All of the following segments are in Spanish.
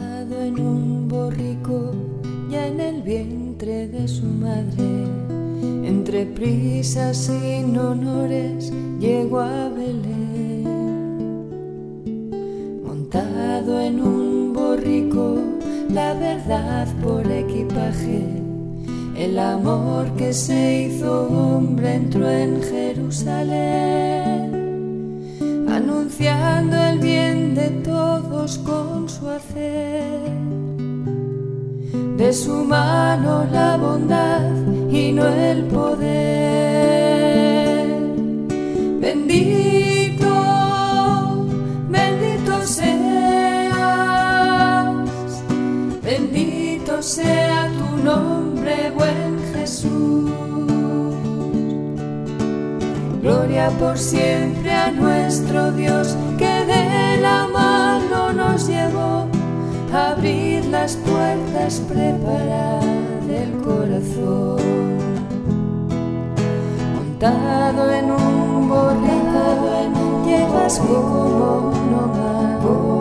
montado en un borrico, ya en el vientre de su madre, entre prisas sin honores llegó a Belén. Montado en un borrico, la verdad por equipaje, el amor que se hizo hombre entró en Jerusalén, anunciando el bien de todos con su hacer. De su mano la bondad y no el poder. Bendito, bendito seas, bendito sea tu nombre, buen Jesús. Gloria por siempre a nuestro Dios, que de la mano nos llevó a abrir las puertas, preparar el corazón. Montado en un borrico, llevas como no más,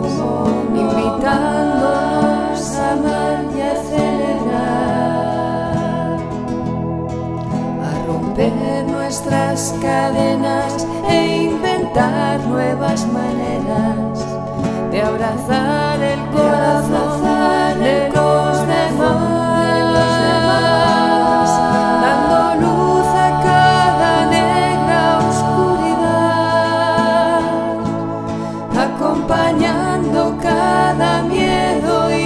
invitándonos a amar y a celebrar, a romper nuestras cadenas e inventar nuevas maneras de abrazar el corazón de los demás, dando luz a cada negra oscuridad, acompañando cada miedo y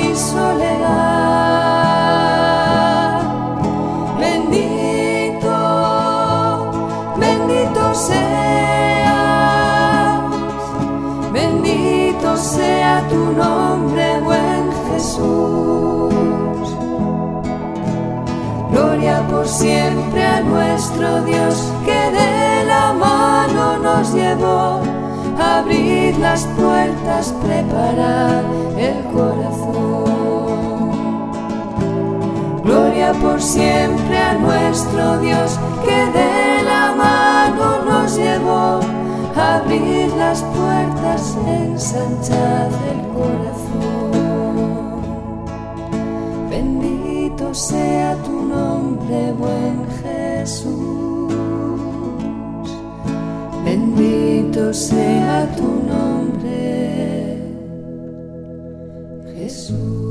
soledad. Bendito, bendito seas, bendito sea tu nombre, buen Jesús. Gloria por siempre a nuestro Dios, que de la mano nos llevó a abrir las puertas, preparar el corazón. Gloria por siempre a nuestro Dios, que de la mano nos llevó a abrir las puertas, ensanchar el corazón. Bendito sea tu nombre, buen Jesús. Bendito sea tu nombre, Jesús.